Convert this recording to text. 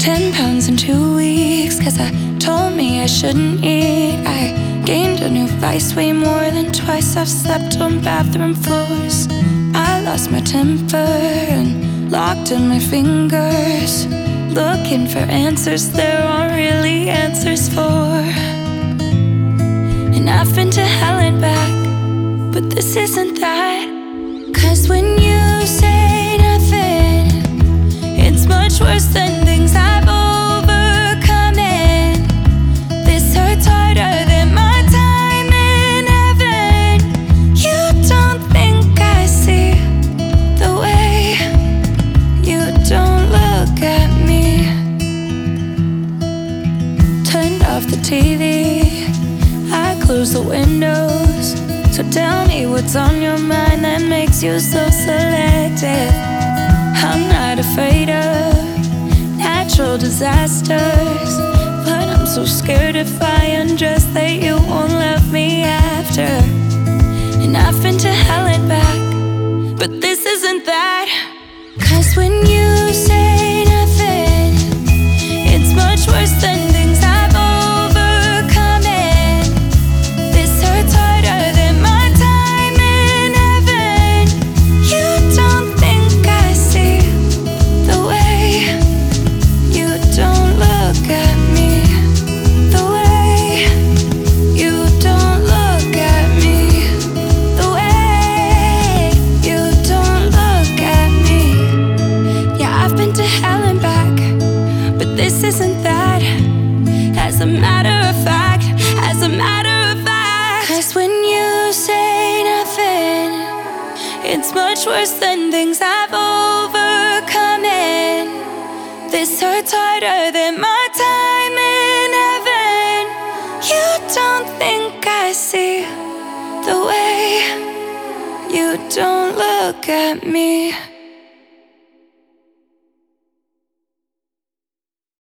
10 pounds in 2 weeks, 'cause I told me I shouldn't eat. I gained a new vice, way more than twice. I've slept on bathroom floors. I lost my temper and locked in my fingers, looking for answers there aren't really answers for. And I've been to hell and back, but this isn't that. 'Cause when you say nothing, it's much worse than things I've overcome. And this hurts harder than my time in heaven. You don't think I see the way you don't look at me. Turned off the TV, I closed the windows. So tell me what's on your mind that makes you so selective. I'm not afraid of natural disasters, but I'm so scared if I undress that you won't love me after. And I've been to hell and back, but this isn't that. 'Cause when you say nothing, it's much worse than things I've overcome. And this hurts harder than my time in heaven. You don't think I see the way you don't look at me. The way you don't look at me. The way you don't look at me. Yeah, I've been to hell and back, but this isn't that. As a matter of fact, as a matter of fact. 'Cause when you say nothing, it's much worse than things I've overcome. And this hurts harder than my time in heaven. You don't think I see the way you don't look at me.